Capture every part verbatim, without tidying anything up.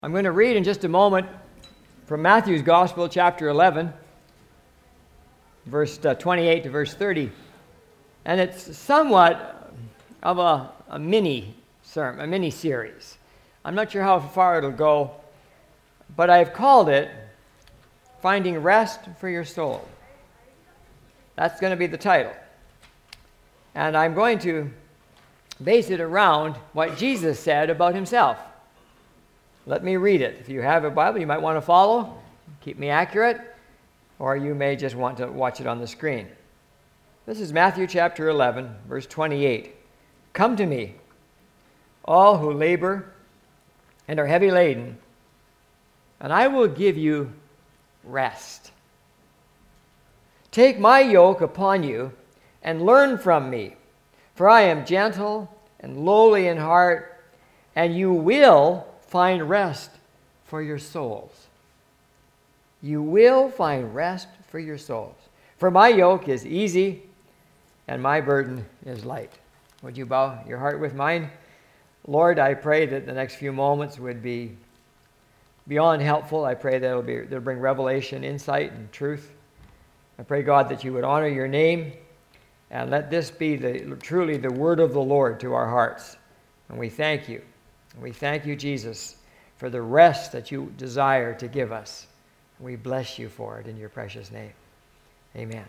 I'm going to read in just a moment from Matthew's Gospel, chapter eleven, verse uh, twenty-eight to verse thirty. And it's somewhat of a, a mini sermon, a mini series. I'm not sure how far it'll go, but I've called it Finding Rest for Your Soul. That's going to be the title. And I'm going to base it around what Jesus said about himself. Let me read it. If you have a Bible, you might want to follow, keep me accurate, or you may just want to watch it on the screen. This is Matthew chapter eleven, verse twenty-eight. Come to me, all who labor and are heavy laden, and I will give you rest. Take my yoke upon you and learn from me, for I am gentle and lowly in heart, and you will find rest for your souls. You will find rest for your souls. For my yoke is easy and my burden is light. Would you bow your heart with mine? Lord, I pray that the next few moments would be beyond helpful. I pray that it'll be, they'll bring revelation, insight, and truth. I pray, God, that you would honor your name and let this be the, truly the word of the Lord to our hearts. And we thank you. We thank you, Jesus, for the rest that you desire to give us. We bless you for it in your precious name. Amen.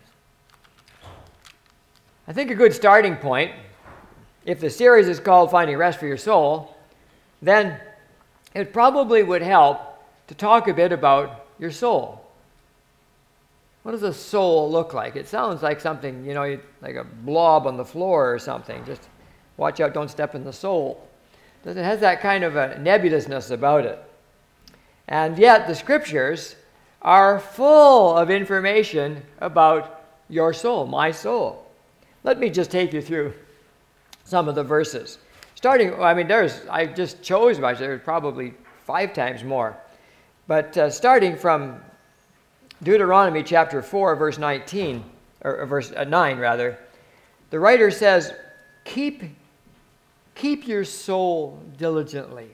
I think a good starting point, if the series is called Finding Rest for Your Soul, then it probably would help to talk a bit about your soul. What does a soul look like? It sounds like something, you know, like a blob on the floor or something. Just watch out, don't step in the soul. It has that kind of a nebulousness about it. And yet the scriptures are full of information about your soul, my soul. Let me just take you through some of the verses. Starting, I mean, there's, I just chose, there's probably five times more. But uh, starting from Deuteronomy chapter four, verse nineteen, or, or verse uh, nine rather, the writer says, keep Keep your soul diligently.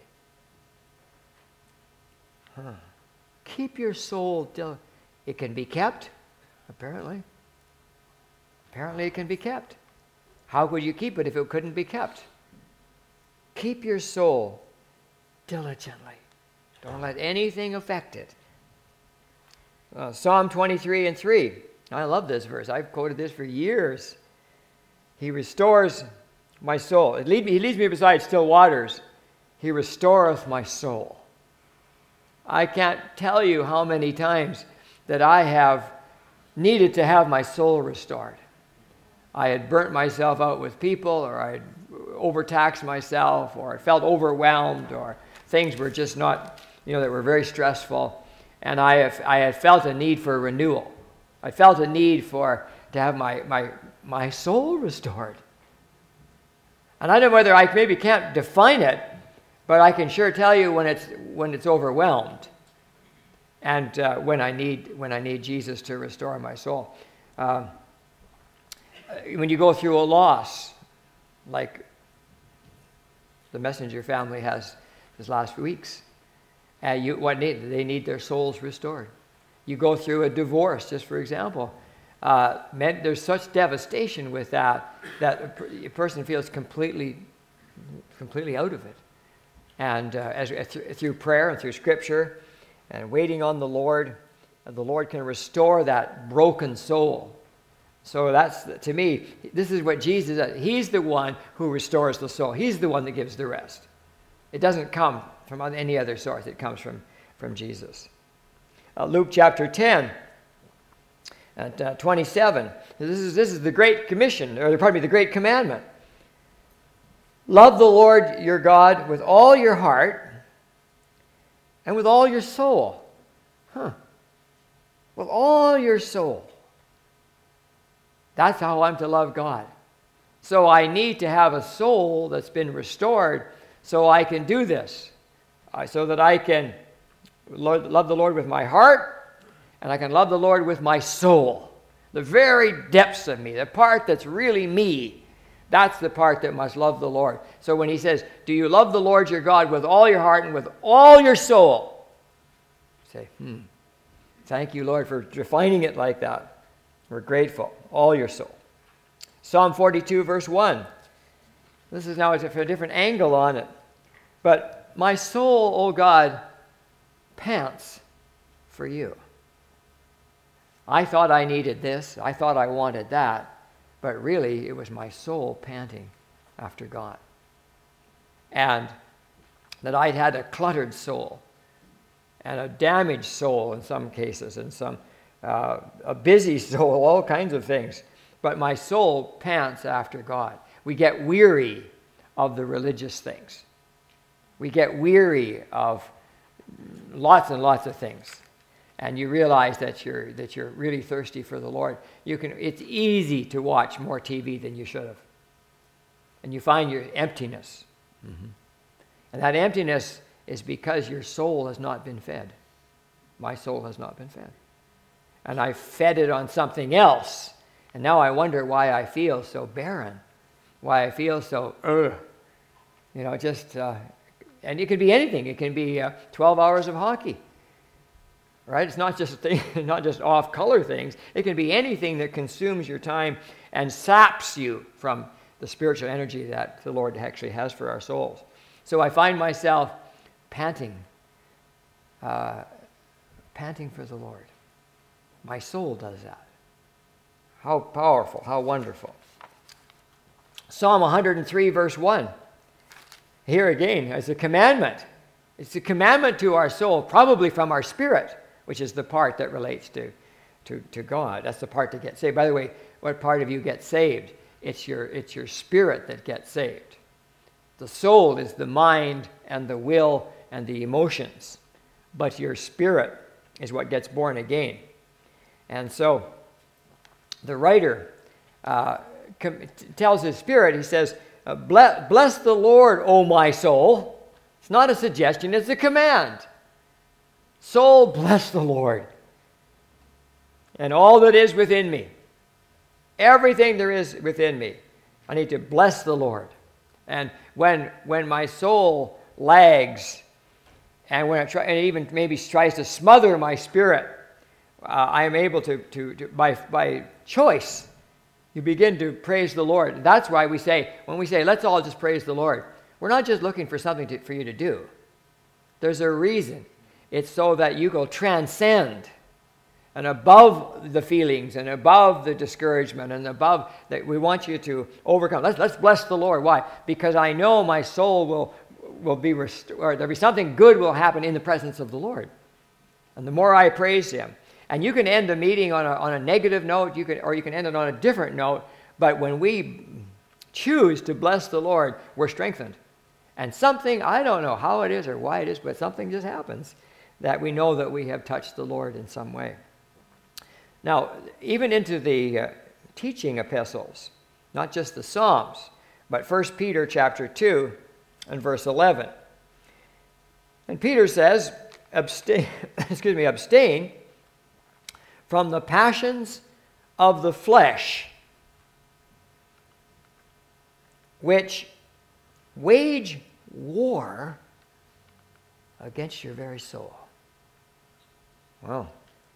Huh. Keep your soul diligently. It can be kept, apparently. Apparently it can be kept. How could you keep it if it couldn't be kept? Keep your soul diligently. Don't let anything affect it. Uh, Psalm twenty-three and three. I love this verse. I've quoted this for years. He restores my soul. It lead me, he leads me beside still waters. He restoreth my soul. I can't tell you how many times that I have needed to have my soul restored. I had burnt myself out with people, or I had overtaxed myself, or I felt overwhelmed, or things were just not, you know, that were very stressful. And I have, I had felt a need for renewal. I felt a need for to have my my my soul restored. And I don't know whether I maybe can't define it, but I can sure tell you when it's when it's overwhelmed, and uh, when I need when I need Jesus to restore my soul. Uh, when you go through a loss, like the Messenger family has this last few weeks, uh, you what need they need their souls restored. You go through a divorce, just for example. Uh, meant there's such devastation with that that a person feels completely, completely out of it. And uh, as th- through prayer and through Scripture and waiting on the Lord, uh, the Lord can restore that broken soul. So that's, to me, this is what Jesus does. He's the one who restores the soul. He's the one that gives the rest. It doesn't come from any other source. It comes from, from Jesus. Uh, Luke chapter ten. At uh, twenty-seven, this is this is the Great Commission, or pardon me, the Great Commandment. Love the Lord your God with all your heart and with all your soul. Huh. With all your soul. That's how I'm to love God. So I need to have a soul that's been restored so I can do this. Uh, so that I can Lord, love the Lord with my heart, and I can love the Lord with my soul, the very depths of me, the part that's really me, That's the part that must love the Lord. So when he says, do you love the Lord your God with all your heart and with all your soul? Say, hmm. Thank you, Lord, for defining it like that. We're grateful. All your soul. Psalm forty-two, verse one. This is now a different angle on it. But my soul, O God, pants for you. I thought I needed this. I thought I wanted that. But really, it was my soul panting after God. And that I'd had a cluttered soul and a damaged soul in some cases, and some uh, a busy soul, all kinds of things. But my soul pants after God. We get weary of the religious things. We get weary of lots and lots of things. And you realize that you're that you're really thirsty for the Lord. You can. It's easy to watch more T V than you should have. And you find your emptiness. Mm-hmm. And that emptiness is because your soul has not been fed. My soul has not been fed. And I fed it on something else. And now I wonder why I feel so barren. Why I feel so, ugh. You know, just, uh, and it could be anything. It can be uh, twelve hours of hockey. Right? It's not just thing, not just off-color things. It can be anything that consumes your time and saps you from the spiritual energy that the Lord actually has for our souls. So I find myself panting, uh, panting for the Lord. My soul does that. How powerful, how wonderful. Psalm one hundred three, verse one. Here again, it's a commandment. It's a commandment to our soul, probably from our spirit, which is the part that relates to, to, to God. That's the part that gets saved. By the way, what part of you gets saved? It's your, it's your spirit that gets saved. The soul is the mind and the will and the emotions. But your spirit is what gets born again. And so the writer uh, com- tells his spirit, he says, bless, bless the Lord, O my soul. It's not a suggestion, it's a command. Soul, bless the Lord, and all that is within me. Everything there is within me. I need to bless the Lord. And when when my soul lags, and when it, try, and it even maybe tries to smother my spirit, uh, I am able to, to, to by, by choice, you begin to praise the Lord. That's why we say, when we say, let's all just praise the Lord, we're not just looking for something to, for you to do. There's a reason. It's so that you will transcend and above the feelings and above the discouragement and above that we want you to overcome. Let's, let's bless the Lord. Why? Because I know my soul will, will be restored. There'll be something good will happen in the presence of the Lord. And the more I praise him. And you can end a meeting on a, on a negative note, you can, or you can end it on a different note. But when we choose to bless the Lord, we're strengthened. And something, I don't know how it is or why it is, but something just happens that we know that we have touched the Lord in some way. Now, even into the uh, teaching epistles, not just the Psalms, but First Peter chapter two and verse eleven. And Peter says, abstain, excuse me, abstain from the passions of the flesh, which wage war against your very soul. Well,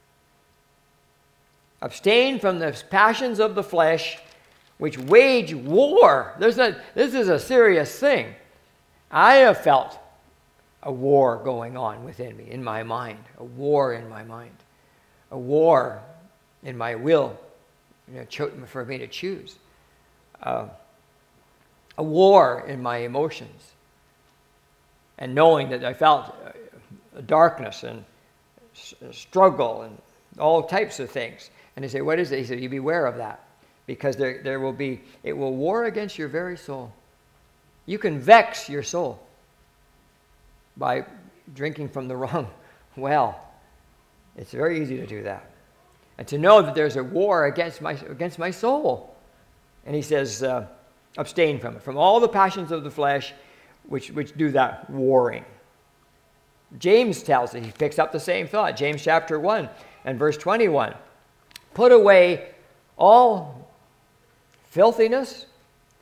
abstain from the passions of the flesh, which wage war. There's a, this is a serious thing. I have felt a war going on within me, in my mind, a war in my mind, a war in my will, you know, cho- for me to choose, uh, a war in my emotions, and knowing that I felt uh, darkness and s- struggle and all types of things. And they say, what is it? He said, you beware of that, because there, there will be, it will war against your very soul. You can vex your soul by drinking from the wrong well. It's very easy to do that. And to know that there's a war against my against my soul. And he says, uh, abstain from it, from all the passions of the flesh, which, which do that warring. James tells it, he picks up the same thought. James chapter one and verse twenty-one. Put away all filthiness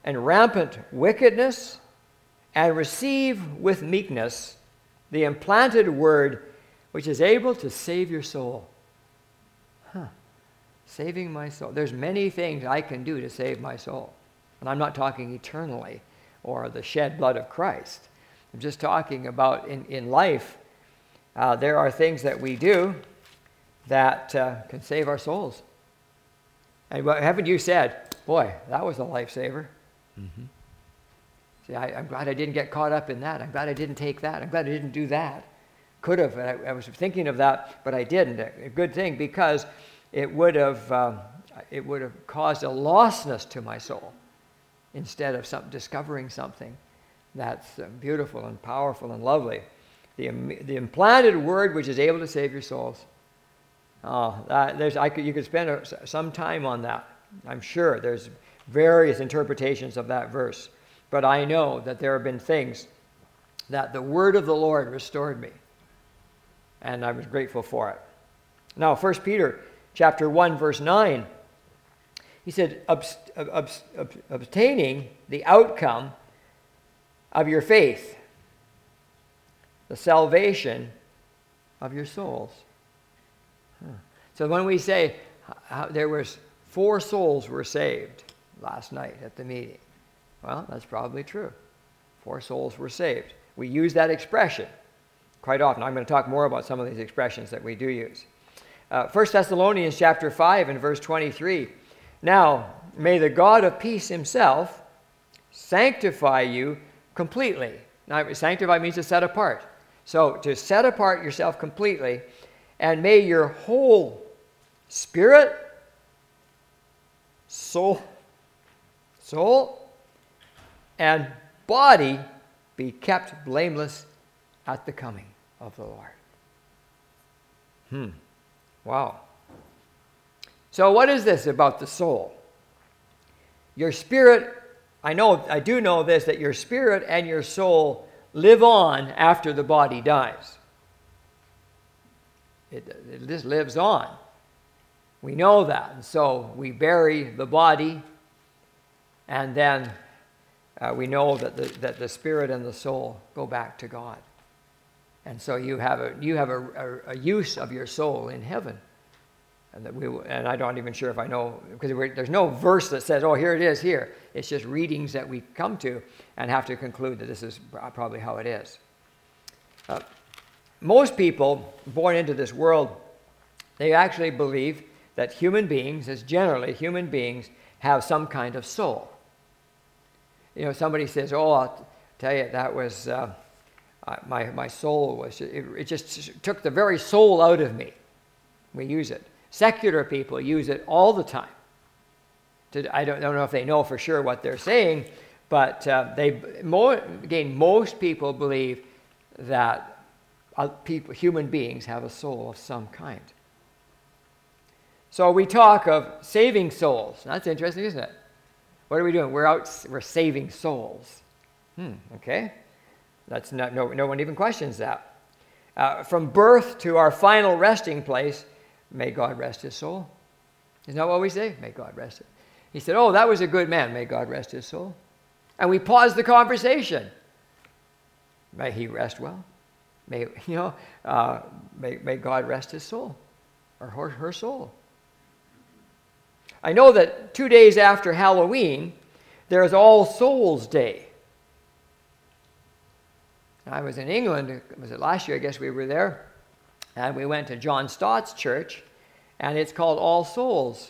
and rampant wickedness, and receive with meekness the implanted word which is able to save your soul. Huh. Saving my soul. There's many things I can do to save my soul. And I'm not talking eternally or the shed blood of Christ. I'm just talking about in, in life, uh, there are things that we do that uh, can save our souls. And what, haven't you said, boy, that was a lifesaver? Mm-hmm. See, I, I'm glad I didn't get caught up in that. I'm glad I didn't take that. I'm glad I didn't do that. Could have. I, I was thinking of that, but I didn't. A good thing, because it would have um, it would have caused a lostness to my soul instead of some, discovering something that's uh, beautiful and powerful and lovely. The, the implanted word which is able to save your souls. Oh, that, there's, I could, you could spend a, some time on that. I'm sure there's various interpretations of that verse. But I know that there have been things that the word of the Lord restored me. And I was grateful for it. Now, First Peter chapter one, verse nine, he said, Abst- abst- abst- obtaining the outcome of your faith, the salvation of your souls. Huh. So when we say how there was four souls were saved last night at the meeting, well, that's probably true. Four souls were saved. We use that expression quite often. I'm going to talk more about some of these expressions that we do use. Uh, First Thessalonians chapter five and verse twenty-three. Now, may the God of peace himself sanctify you completely. Now, sanctify means to set apart. So, to set apart yourself completely, and may your whole spirit, soul, soul, and body be kept blameless at the coming of the Lord. Hmm. Wow. So what is this about the soul? Your spirit, I know, I do know this, that your spirit and your soul live on after the body dies. It, it just lives on. We know that. And so we bury the body, and then uh, we know that the, that the spirit and the soul go back to God. And so you have a you have a, a, a use of your soul in heaven, and that we and I'm not even sure if I know, because there's no verse that says, oh, here it is here. It's just readings that we come to and have to conclude that this is probably how it is. Uh, most people born into this world, they actually believe that human beings, as generally human beings, have some kind of soul. You know, somebody says, oh, I'll tell you, that was. Uh, Uh, my my soul was, it, it just took the very soul out of me. We use it. Secular people use it all the time. To, I don't, don't know if they know for sure what they're saying, but uh, they, mo- again, most people believe that uh, people, human beings have a soul of some kind. So we talk of saving souls. That's interesting, isn't it? What are we doing? We're out, we're saving souls. Hmm, okay. That's not, no, no one even questions that. Uh, from birth to our final resting place, may God rest his soul. Isn't that what we say? May God rest it. He said, oh, that was a good man. May God rest his soul. And we pause the conversation. May he rest well. May, you know, uh, may, may God rest his soul, or her, her soul. I know that two days after Halloween, there is All Souls Day. I was in England, was it last year? I guess we were there. And we went to John Stott's church, and it's called All Souls.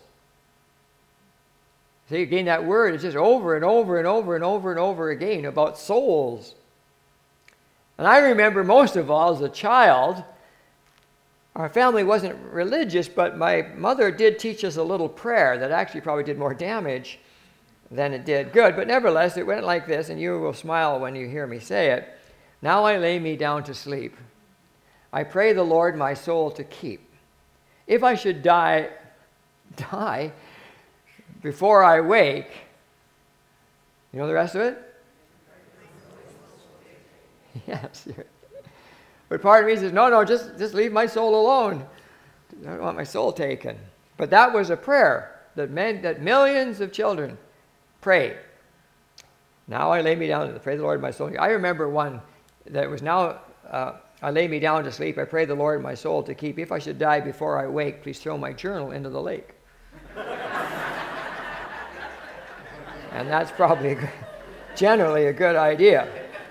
See, again, that word is just over and over and over and over and over again about souls. And I remember most of all, as a child, our family wasn't religious, but my mother did teach us a little prayer that actually probably did more damage than it did good. But nevertheless, it went like this, and you will smile when you hear me say it. Now I lay me down to sleep. I pray the Lord my soul to keep. If I should die, die before I wake, you know the rest of it? Yes. But part of me says, no, no, just, just leave my soul alone. I don't want my soul taken. But that was a prayer that meant that millions of children prayed Now I lay me down to pray the Lord my soul. I remember one that was now, uh, I lay me down to sleep. I pray the Lord my soul to keep. If I should die before I wake, please throw my journal into the lake. And that's probably a good, generally a good idea.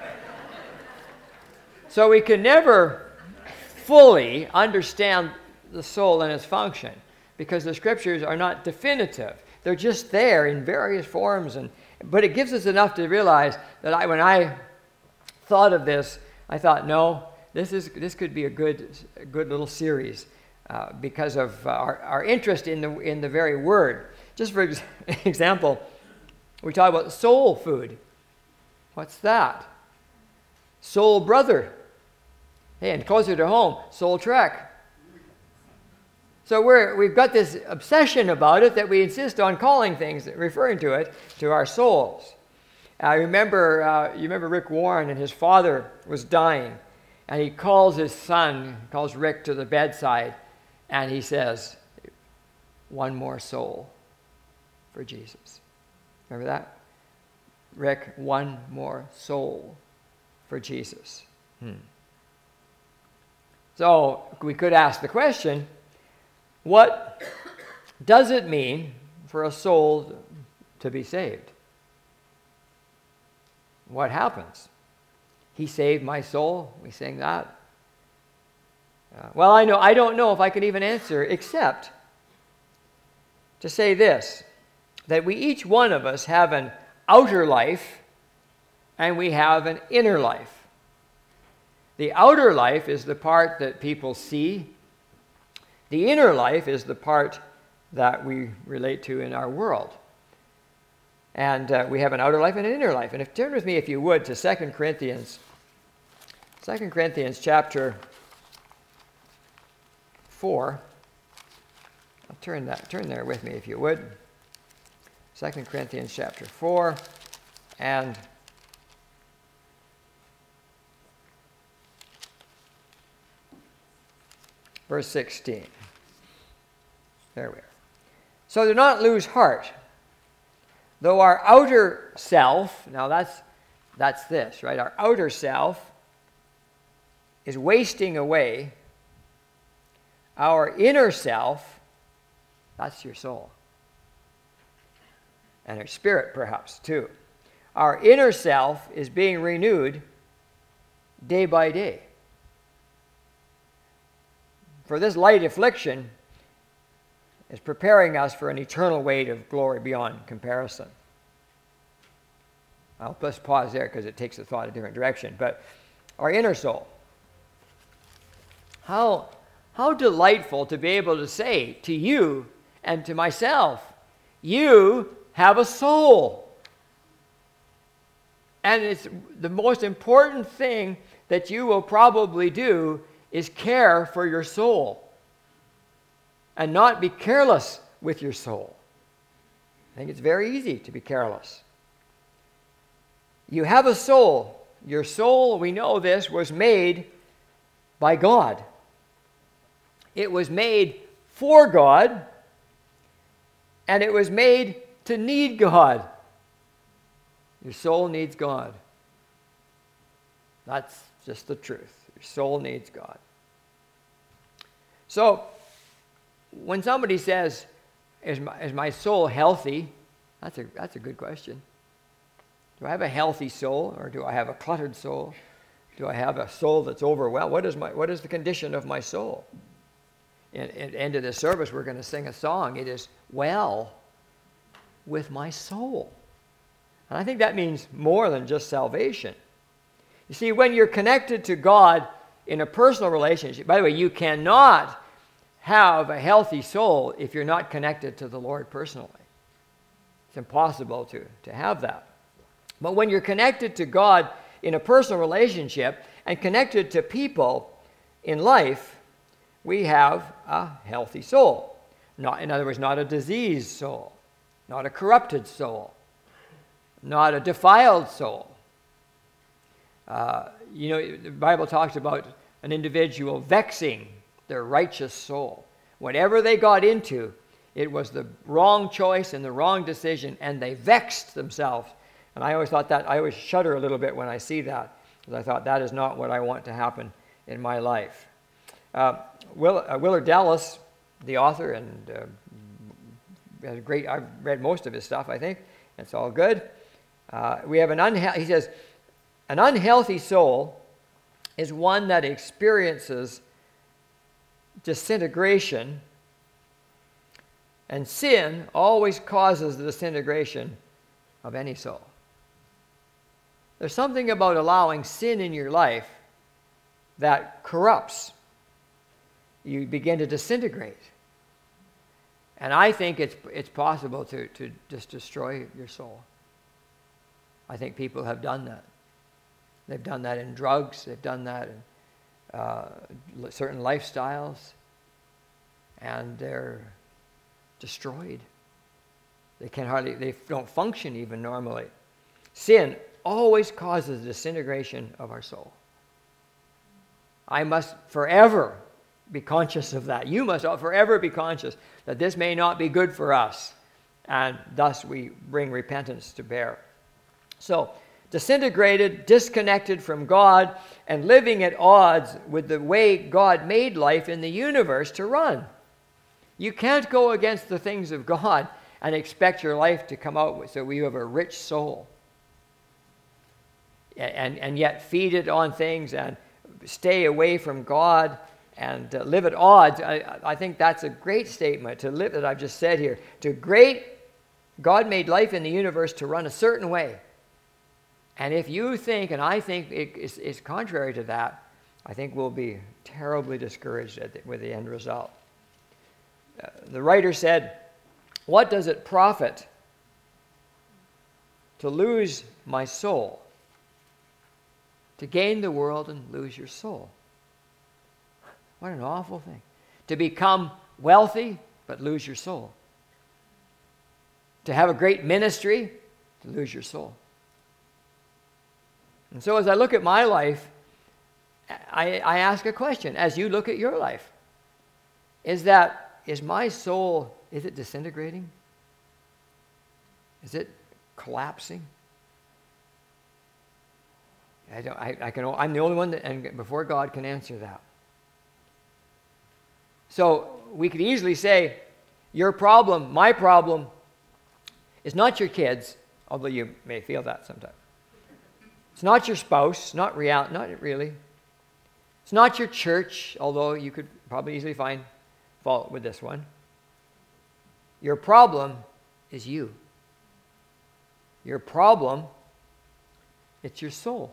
So we can never fully understand the soul and its function because the scriptures are not definitive. They're just there in various forms, and but it gives us enough to realize that I, when I thought of this, I thought, no, this is this could be a good a good little series uh, because of uh, our, our interest in the in the very word. Just for ex- example, we talk about soul food. What's that? Soul brother. Hey, and closer to home, soul trek. So we're, we've got this obsession about it that we insist on calling things, referring to it, to our souls. I remember, uh, you remember Rick Warren, and his father was dying, and he calls his son, calls Rick to the bedside, and he says, one more soul for Jesus. Remember that? Rick, one more soul for Jesus. Hmm. So we could ask the question, what does it mean for a soul to be saved? What happens? He saved my soul. We sing that. Uh, well, I know I don't know if I can even answer except to say this, that we each one of us have an outer life and we have an inner life. The outer life is the part that people see. The inner life is the part that we relate to in our world. And uh, we have an outer life and an inner life. And if turn with me, if you would, to Second Corinthians. Second Corinthians chapter four. I'll turn that turn there with me if you would. Second Corinthians chapter four and verse sixteen. There we are. So do not lose heart, though our outer self, now that's that's this, right? Our outer self is wasting away. Our inner self, that's your soul. And our spirit, perhaps, too. Our inner self is being renewed day by day. For this light affliction is preparing us for an eternal weight of glory beyond comparison. I'll just pause there because it takes the thought a different direction. But our inner soul. How, how delightful to be able to say to you and to myself, you have a soul. And it's the most important thing that you will probably do is care for your soul and not be careless with your soul. I think it's very easy to be careless. You have a soul. Your soul, we know this, was made by God. It was made for God, and it was made to need God. Your soul needs God. That's just the truth. Your soul needs God. So, when somebody says, is my, is my soul healthy? That's a, that's a good question. Do I have a healthy soul, or do I have a cluttered soul? Do I have a soul that's overwhelmed? What is my what is the condition of my soul? And at the end of this service, we're going to sing a song. It is well with my soul. And I think that means more than just salvation. You see, when you're connected to God in a personal relationship, by the way, you cannot have a healthy soul if you're not connected to the Lord personally. It's impossible to, to have that. But when you're connected to God in a personal relationship and connected to people in life, we have a healthy soul. Not, in other words, not a diseased soul, not a corrupted soul, not a defiled soul. Uh, you know, the Bible talks about an individual vexing their righteous soul. Whatever they got into, it was the wrong choice and the wrong decision, and they vexed themselves And I always thought that, I always shudder a little bit when I see that, because I thought that is not what I want to happen in my life. Uh, Will, uh, Willard Dallas, the author, and uh, has a great, I've read most of his stuff, I think. It's all good. Uh, we have an unhe- he says, an unhealthy soul is one that experiences disintegration, and sin always causes the disintegration of any soul. There's something about allowing sin in your life that corrupts. You begin to disintegrate. And I think it's it's possible to, to just destroy your soul. I think people have done that. They've done that in drugs. They've done that in uh, certain lifestyles. And they're destroyed. They can hardly, they don't function even normally. Sin always causes the disintegration of our soul. I must forever be conscious of that. You must forever be conscious that this may not be good for us, and thus we bring repentance to bear. So, disintegrated, disconnected from God, and living at odds with the way God made life in the universe to run. You can't go against the things of God and expect your life to come out with, so you have a rich soul. And, and yet feed it on things and stay away from God and uh, live at odds. I, I think that's a great statement to live that I've just said here. To great, God made life in the universe to run a certain way. And if you think, and I think it is, is contrary to that, I think we'll be terribly discouraged at the, with the end result. Uh, the writer said, "What does it profit to lose my soul? To gain the world and lose your soul." What an awful thing. To become wealthy, but lose your soul. To have a great ministry, to lose your soul. And so as I look at my life, I, I ask a question. As you look at your life, is that, is my soul, is it disintegrating? Is it collapsing? I don't, I, I can, I'm the only one that, and before God, can answer that. So we could easily say, your problem, my problem, is not your kids, although you may feel that sometimes. It's not your spouse, not real, not really. It's not your church, although you could probably easily find fault with this one. Your problem is you. Your problem, it's your soul.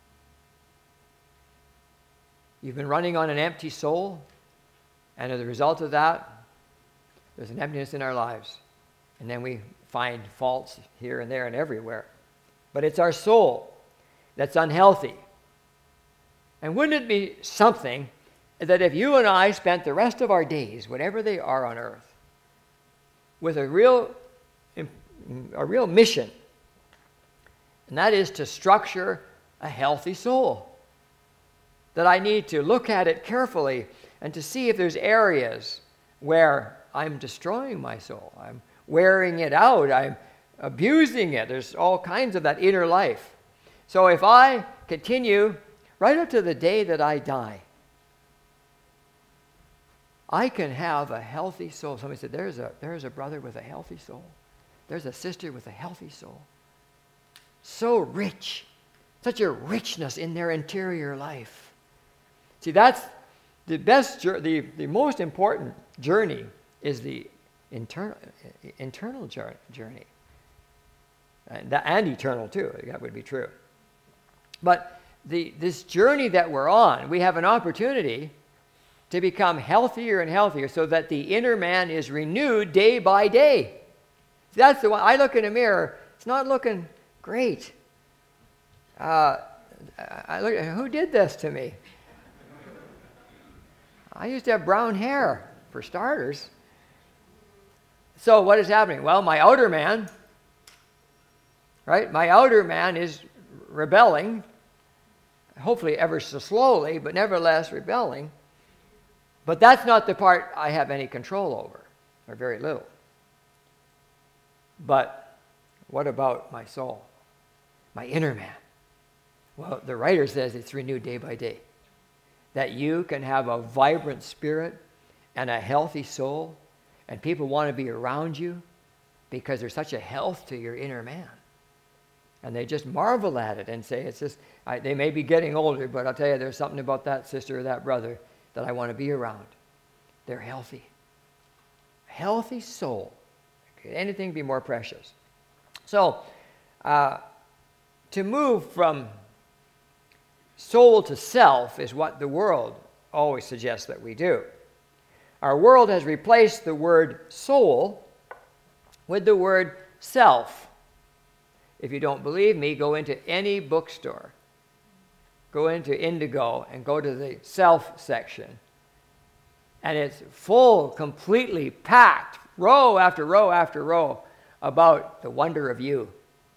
You've been running on an empty soul, and as a result of that, there's an emptiness in our lives. And then we find faults here and there and everywhere. But it's our soul that's unhealthy. And wouldn't it be something that if you and I spent the rest of our days, whatever they are on earth, with a real, a real mission, and that is to structure a healthy soul. That I need to look at it carefully and to see if there's areas where I'm destroying my soul. I'm wearing it out. I'm abusing it. There's all kinds of that inner life. So if I continue right up to the day that I die, I can have a healthy soul. Somebody said, there's a, there's a brother with a healthy soul. There's a sister with a healthy soul. So rich. Such a richness in their interior life. See, that's the best, the, the most important journey is the internal, internal journey. And, and eternal too, that would be true. But the, this journey that we're on, we have an opportunity to become healthier and healthier so that the inner man is renewed day by day. See, that's the one, I look in a mirror, it's not looking great. Uh, I look, who did this to me? I used to have brown hair, for starters. So what is happening? Well, my outer man, right? My outer man is rebelling, hopefully ever so slowly, but nevertheless rebelling. But that's not the part I have any control over, or very little. But what about my soul? My inner man. Well, the writer says it's renewed day by day. That you can have a vibrant spirit and a healthy soul, and people want to be around you because there's such a health to your inner man. And they just marvel at it and say, it's just, I, they may be getting older, but I'll tell you, there's something about that sister or that brother that I want to be around. They're healthy. Healthy soul. Could anything be more precious? So, uh, to move from soul to self is what the world always suggests that we do. Our world has replaced the word soul with the word self. If you don't believe me, go into any bookstore. Go into Indigo and go to the self section. And it's full, completely packed, row after row after row, about the wonder of you.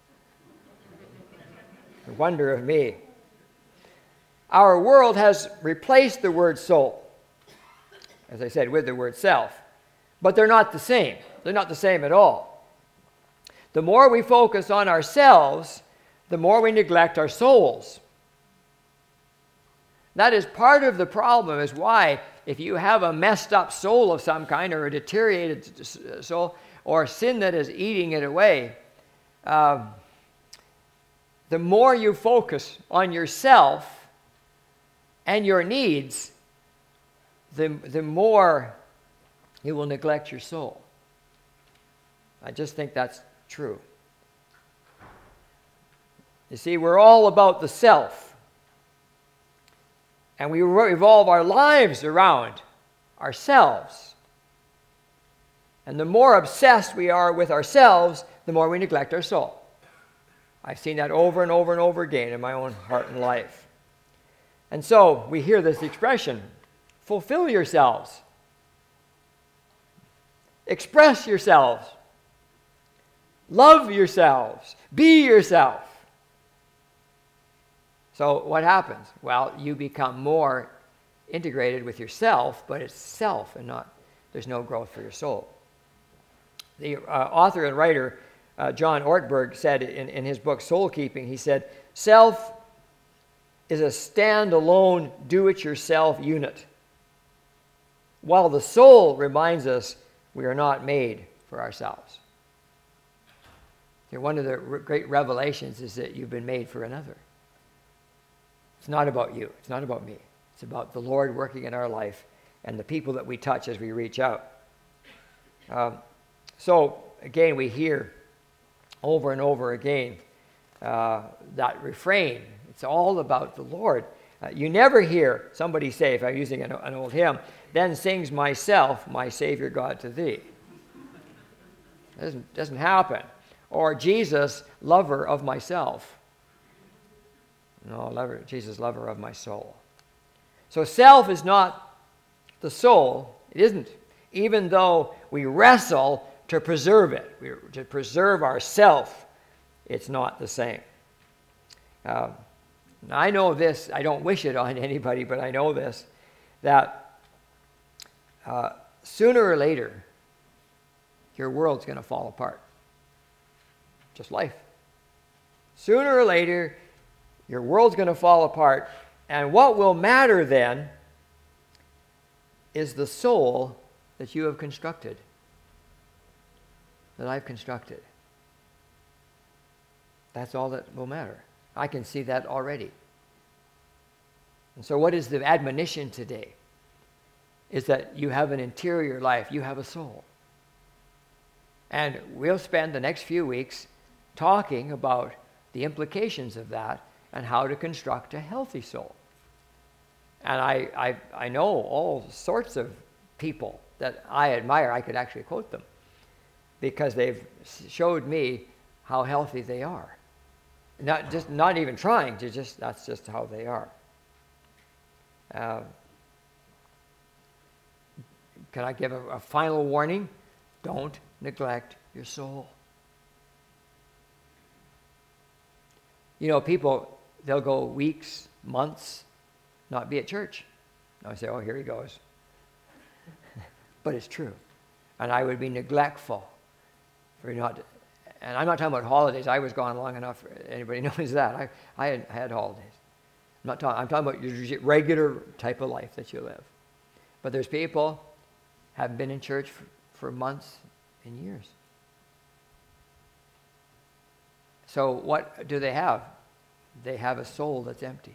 The wonder of me. Our world has replaced the word soul, as I said, with the word self. But they're not the same. They're not the same at all. The more we focus on ourselves, the more we neglect our souls. That is part of the problem, is why if you have a messed up soul of some kind, or a deteriorated soul, or sin that is eating it away, um, the more you focus on yourself and your needs, the, the more you will neglect your soul. I just think that's true. You see, we're all about the self. And we revolve our lives around ourselves. And the more obsessed we are with ourselves, the more we neglect our soul. I've seen that over and over and over again in my own heart and life. And so we hear this expression, fulfill yourselves. Express yourselves. Love yourselves. Be yourself. So what happens? Well, you become more integrated with yourself, but it's self and not, there's no growth for your soul. The uh, author and writer, uh, John Ortberg, said in, in his book, Soul Keeping, he said, self is a standalone, do-it-yourself unit, while the soul reminds us we are not made for ourselves. One of the great revelations is that you've been made for another. It's not about you. It's not about me. It's about the Lord working in our life and the people that we touch as we reach out. Um, so, again, we hear over and over again uh, that refrain. It's all about the Lord. Uh, you never hear somebody say, if I'm using an, an old hymn, then sings myself, my Savior God to thee. It doesn't, doesn't happen. Or Jesus, lover of myself. No, lover, Jesus, lover of my soul. So self is not the soul. It isn't. Even though we wrestle to preserve it, we, to preserve ourself, it's not the same. Uh, I know this. I don't wish it on anybody, but I know this, that uh, sooner or later, your world's going to fall apart. Just life. Sooner or later, your world's going to fall apart, and what will matter then is the soul that you have constructed, that I've constructed. That's all that will matter. I can see that already. And so what is the admonition today? Is that you have an interior life, you have a soul. And we'll spend the next few weeks talking about the implications of that and how to construct a healthy soul. And I, I, I know all sorts of people that I admire. I could actually quote them because they've showed me how healthy they are. Not just not even trying to just that's just how they are. Uh, can I give a, a final warning? Don't neglect your soul. You know, people, they'll go weeks, months, not be at church. I say, oh, here he goes. But it's true. And I would be neglectful for not and I'm not talking about holidays. I was gone long enough. Anybody knows that. I, I, had, I had holidays. I'm not talking, I'm talking about your regular type of life that you live. But there's people haven't been in church for, for months and years. So what do they have? They have a soul that's empty.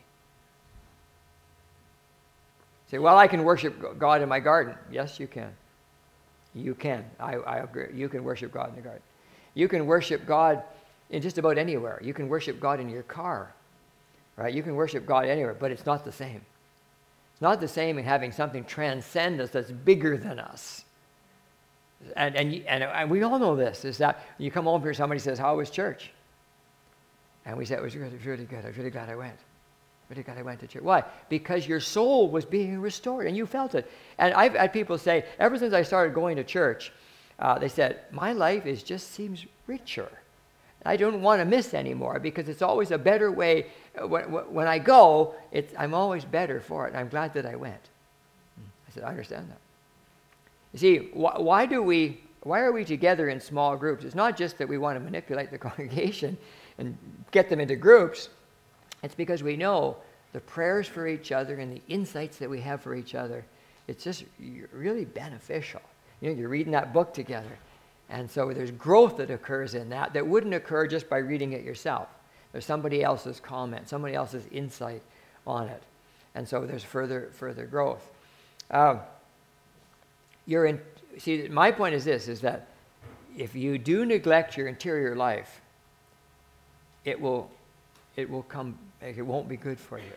Say, well, I can worship God in my garden. Yes, you can. You can. I, I agree. You can worship God in the garden. You can worship God in just about anywhere. You can worship God in your car. Right? You can worship God anywhere, but it's not the same. It's not the same in having something transcend us that's bigger than us. And, and, and, and we all know this, is that you come home here, somebody says, how was church? And we say, it was really, really good. I was really glad I went. Really glad I went to church. Why? Because your soul was being restored, and you felt it. And I've had people say, ever since I started going to church, uh, they said, my life is just seems richer. I don't want to miss anymore because it's always a better way. When, when I go, it's, I'm always better for it, and I'm glad that I went. I said, I understand that. You see, wh- why do we, why are we together in small groups? It's not just that we want to manipulate the congregation and get them into groups. It's because we know the prayers for each other and the insights that we have for each other, it's just really beneficial. You know, you're reading that book together. And so there's growth that occurs in that that wouldn't occur just by reading it yourself. There's somebody else's comment, somebody else's insight on it. And so there's further further growth. Um, you're in, see, my point is this, is that if you do neglect your interior life, it will, it will come, it won't be good for you.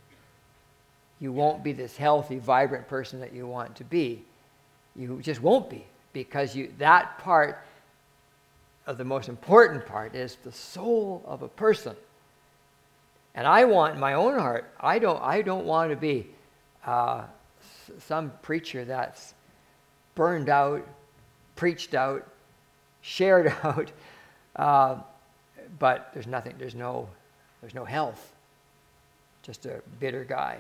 You won't be this healthy, vibrant person that you want to be. You just won't be. Because you, that part of the most important part is the soul of a person. And I want in my own heart, I don't, I don't want to be uh, some preacher that's burned out, preached out, shared out, uh, but there's nothing, there's no, there's no health. Just a bitter guy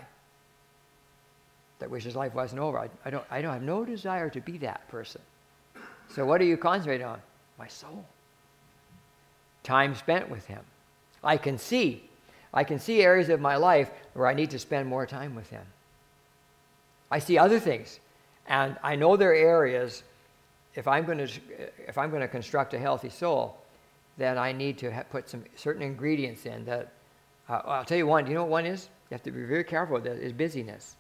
that wishes life wasn't over. I, I don't, I don't have no desire to be that person. So what do you concentrate on? My soul. Time spent with him. I can see. I can see areas of my life where I need to spend more time with him. I see other things. And I know there are areas, if I'm going to, if I'm going to construct a healthy soul, then I need to ha- put some certain ingredients in that, uh, I'll tell you one, do you know what one is? You have to be very careful with that, is busyness.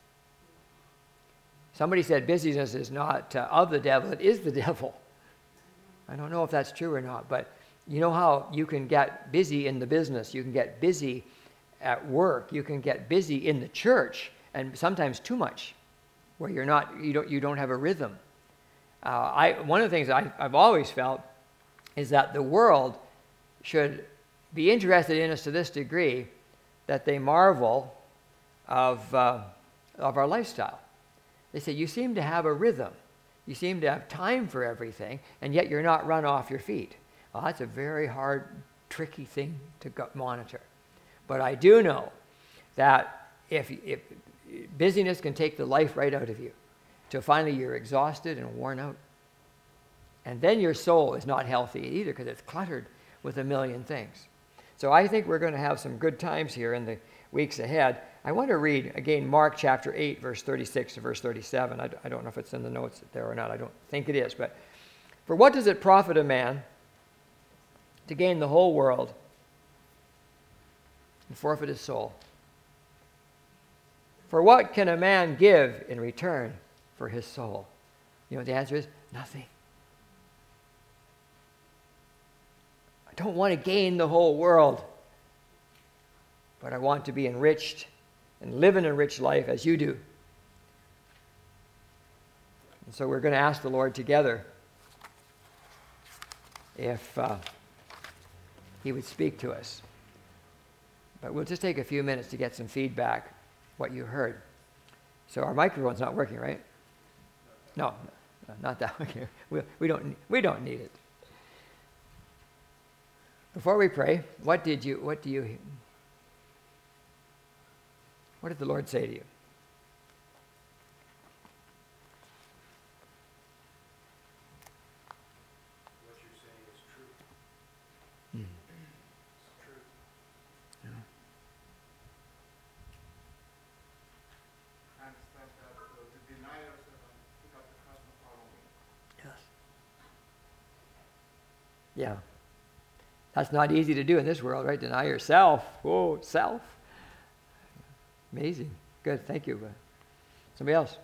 Somebody said busyness is not uh, of the devil, it is the devil. I don't know if that's true or not, but you know how you can get busy in the business, you can get busy at work, you can get busy in the church, and sometimes too much, where you're not, you don't, you don't have a rhythm. Uh, I, one of the things I, I've always felt is that the world should be interested in us to this degree that they marvel of, uh, of our lifestyle. They say, you seem to have a rhythm. You seem to have time for everything, and yet you're not run off your feet. Well, that's a very hard, tricky thing to go- monitor. But I do know that if, if busyness can take the life right out of you, till finally you're exhausted and worn out. And then your soul is not healthy either because it's cluttered with a million things. So I think we're going to have some good times here in the weeks ahead. I want to read, again, Mark chapter eight, verse thirty-six to verse thirty-seven. I, I don't know if it's in the notes there or not. I don't think it is. But for what does it profit a man to gain the whole world and forfeit his soul? For what can a man give in return for his soul? You know what the answer is? Nothing. I don't want to gain the whole world, but I want to be enriched and live an enriched life as you do. And so we're going to ask the Lord together if uh, he would speak to us. But we'll just take a few minutes to get some feedback, what you heard. So our microphone's not working, right? No, no not that one. We, we, don't, we don't need it. Before we pray, what did you, what do you, what did the Lord say to you? What you're saying is true. Yeah. That's not easy to do in this world, right? Deny yourself. Whoa, self. Amazing. Good, thank you. Somebody else?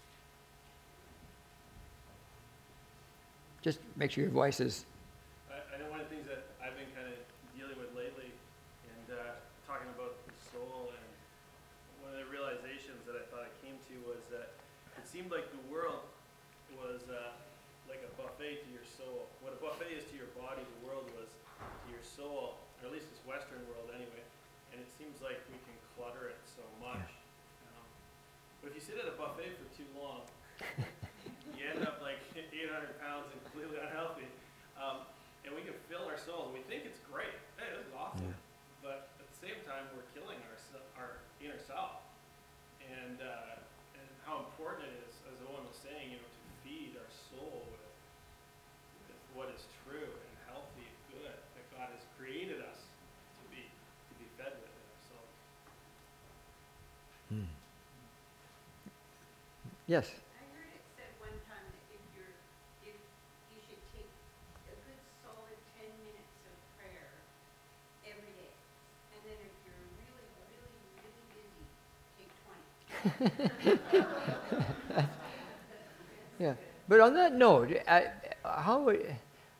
Just make sure your voice is... I, I know one of the things that I've been kind of dealing with lately and uh, talking about the soul, and one of the realizations that I thought I came to was that it seemed like the world was uh, like a buffet to your soul. What a buffet is to your body, the world was to your soul, or at least this Western world anyway, and it seems like we can clutter it so much. Um, but if you sit at a buffet for too long, you end up like eight hundred pounds and completely unhealthy. Um, and we can fill our souls. We think it's great. Hey, this is awesome. Yeah. But at the same time, we're killing our our inner self. And uh, and how important it is, as Owen was saying, you know, to feed our soul with, with what is true and healthy and good that God has created us to be to be fed with in ourselves. Hmm. Yes. Yeah, but on that note, I, how would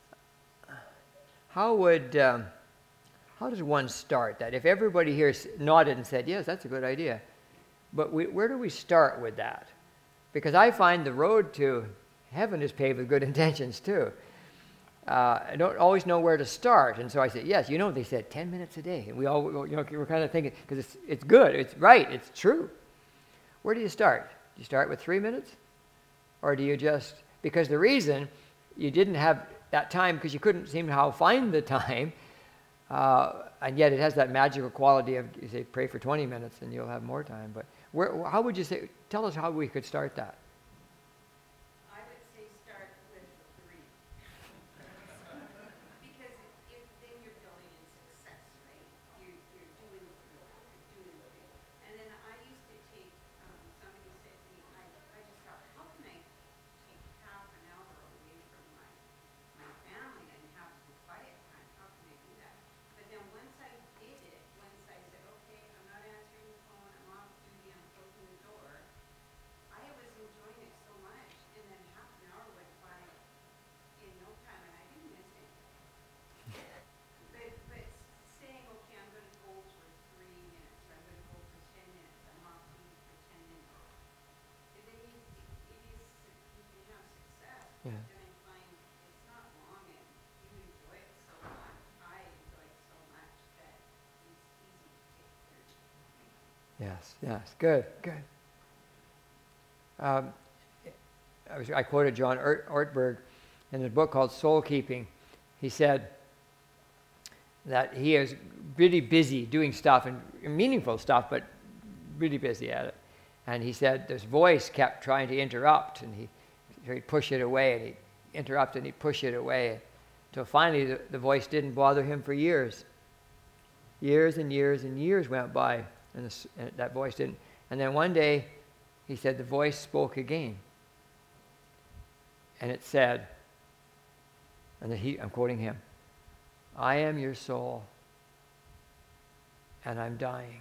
how would um, how does one start that? If everybody here nodded and said, "Yes, that's a good idea," but we, where do we start with that? Because I find the road to heaven is paved with good intentions too. Uh, I don't always know where to start, and so I said, "Yes, you know," they said ten minutes a day, and we all, you know, we're kind of thinking because it's it's good, it's right, it's true. Where do you start? Do you start with three minutes? Or do you just, because the reason you didn't have that time because you couldn't seem how find the time, uh, and yet it has that magical quality of, you say, pray for twenty minutes and you'll have more time. But where, how would you say, tell us how we could start that? I would say start with three. Because if then you're building in success, right? You're, you're doing the good, you're doing the good. And then I used to take, um, somebody said to me, I, I just thought, how can I take half an hour away from my, my family and have some quiet time? How can I do that? But then once I did it, once I said, okay, I'm not answering the phone, I'm off duty, I'm closing the door, I was enjoying it so much. And then half an hour went by in no time, and I didn't miss anything. But, but saying, okay, I'm going to go for three minutes, or I'm going to go for ten minutes, I'm off duty for ten minutes. And then you, it is, you can have success, but Yeah. then I find it's not long, and you enjoy it so much. I enjoy it so much that it's easy to take thirty. Yes, yes, good, good. Um, I, was, I quoted John Ort, Ortberg in a book called Soul Keeping. He said that he is really busy doing stuff, and meaningful stuff, but really busy at it. And he said this voice kept trying to interrupt, and he, he'd push it away, and he'd interrupt, and he'd push it away, until finally the, the voice didn't bother him for years. Years and years and years went by, and, the, and that voice didn't. And then one day, he said the voice spoke again. And it said, and then he, I'm quoting him, "I am your soul, and I'm dying."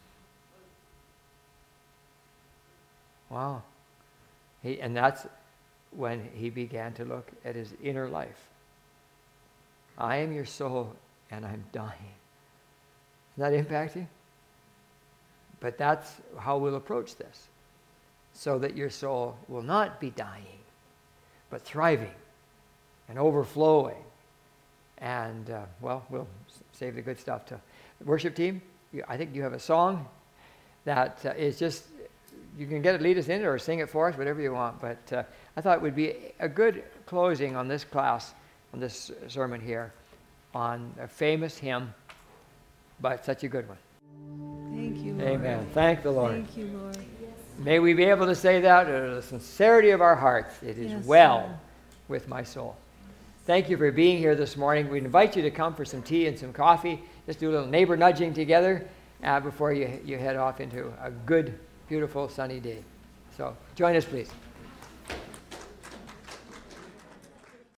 Wow. He, and that's when he began to look at his inner life. I am your soul, and I'm dying. Isn't that impacting? But that's how we'll approach this, so that your soul will not be dying, but thriving and overflowing. And, uh, well, we'll save the good stuff to the worship team. You, I think you have a song that uh, is just, you can get it, lead us in it, or sing it for us, whatever you want. But uh, I thought it would be a good closing on this class, on this sermon here, on a famous hymn, but such a good one. Thank you, Lord. Amen. Thank the Lord. Thank you, Lord. May we be able to say that out of the sincerity of our hearts. It is Yes, well Lord. with my soul. Thank you for being here this morning. We invite you to come for some tea and some coffee. Just do a little neighbor nudging together uh, before you, you head off into a good, beautiful, sunny day. So join us, please.